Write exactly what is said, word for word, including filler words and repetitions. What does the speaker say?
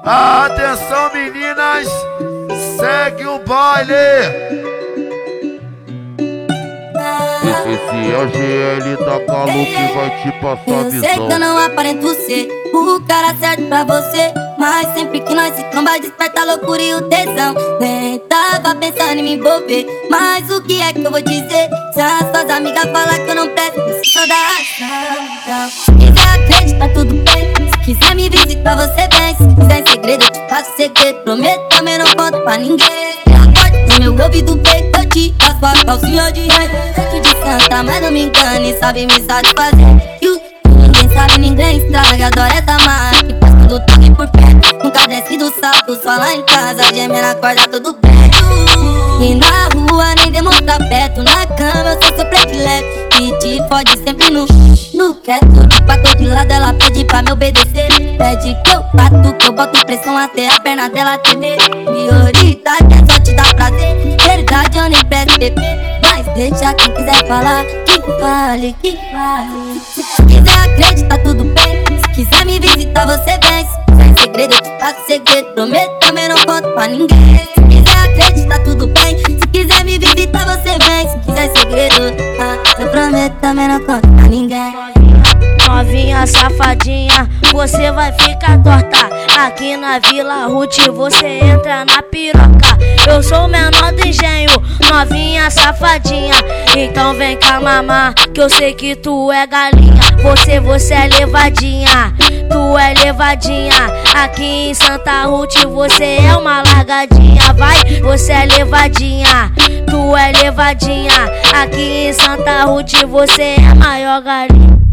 Atenção meninas, segue o baile. Esse é o G L da Calu que vai te passar a Eu visão. sei que eu não aparento ser o cara certo pra você, mas sempre que nós se tromba desperta a loucura e o tesão. Nem tava pensando em me envolver, mas o que é que eu vou dizer? Se as suas amigas falam que eu não presto, eu sou da ação. Se quiser acreditar tudo bem, se quiser me visitar você vem. Se quiser em segredo eu te faço segredo, prometo também não conto pra ninguém. Acorde no meu ouvido bem que eu te faço a calcinha de rei. Jeito de santa, mas não me engane, sabe me satisfazer. E o ninguém sabe, ninguém estraga, adoro essa marca que faz tudo toque por perto. Nunca desce do salto, só lá em casa, gemendo na corda tudo perto. E na rua nem demonstra perto, na cama eu sou seu predileto. E te fode sempre no, no quieto. Pra todo lado ela pede pra me obedecer. Pede que eu bato, que eu boto pressão até a perna dela tremer. Prioridade é só te dar prazer, verdade eu nem presto bebê. Mas deixa quem quiser falar, que fale, que fale. Se quiser acreditar tudo bem, se quiser me visitar você vem. Se quiser em segredo eu te faço segredo, prometo também não conto pra ninguém. Se quiser acreditar tudo bem, se quiser me visitar você vem. Se quiser em segredo, ah, eu prometo também não conto pra ninguém. Novinha safadinha, você vai ficar torta. Aqui na Vila Ruth você entra na piroca. Eu sou o menor do engenho, novinha safadinha. Então vem cá mamar, que eu sei que tu é galinha. Você, você é levadinha, tu é levadinha. Aqui em Santa Ruth você é uma largadinha. Vai, você é levadinha, tu é levadinha. Aqui em Santa Ruth você é a maior galinha.